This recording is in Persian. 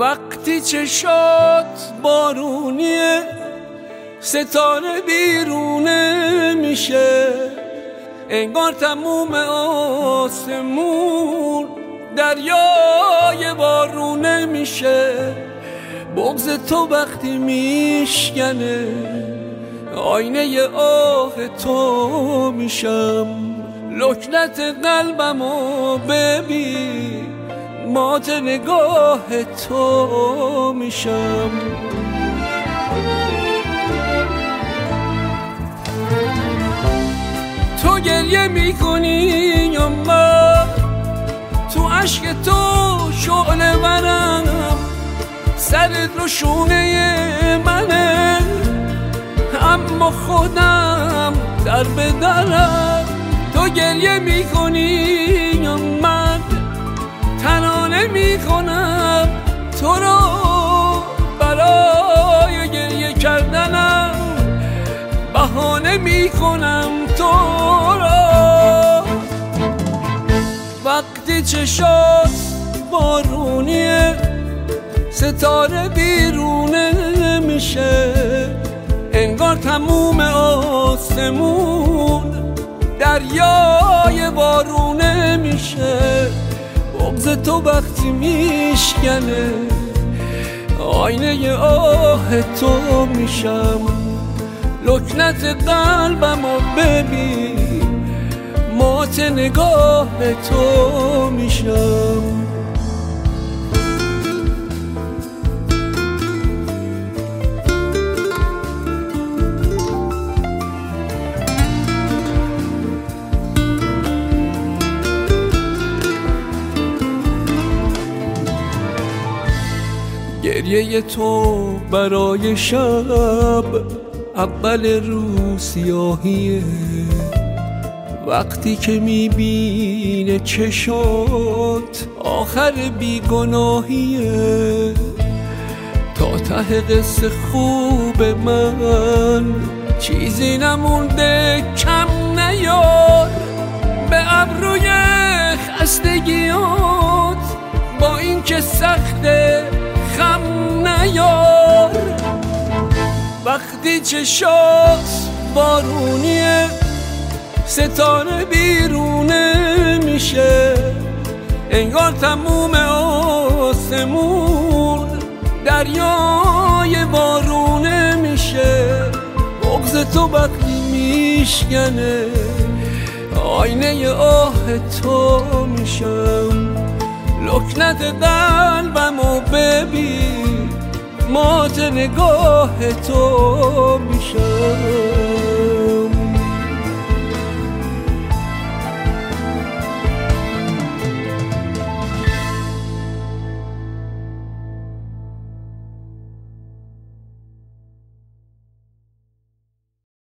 وقتی چشات بارونیه ستاره بیرونه میشه، انگار تموم آسمون دریای بارونه میشه. بغض تو وقتی میشکنه آینه آه تو میشم، لکنت قلبمو ببین مات نگاه تو میشم. تو گریه میکنی یا من، تو عشق تو شعله ورم، سرت رو شونه منه اما خودم در بدرم. تو گریه میکنی یا من تنانه میکنم تو رو، برای گریه کردنم بهانه میکنم تو رو. وقتی چشات بارونیه ستاره بیرونه میشه، انگار تموم آسمون دریای بارونه میشه. بغض تو وقتی میشکنه آینه آه تو میشم، لکنت قلبمو ببین مات نگاه تو میشم. گریه تو برای شب اول روز سیاهیه، وقتی که میبینه چشات آخر بیگناهیه. تا ته قصه خوب من چیزی نمونده کم نیار، به ابروی خستگیات با این که سخته خم نیار. وقتی چشات بارونیه ستاره بیرونه میشه، انگار تموم آسمون دریای بارونه میشه. بغض تو وقتی میشکنه آینه آه تو میشم، لکنت قلبمو ببین مات نگاه تو میشم.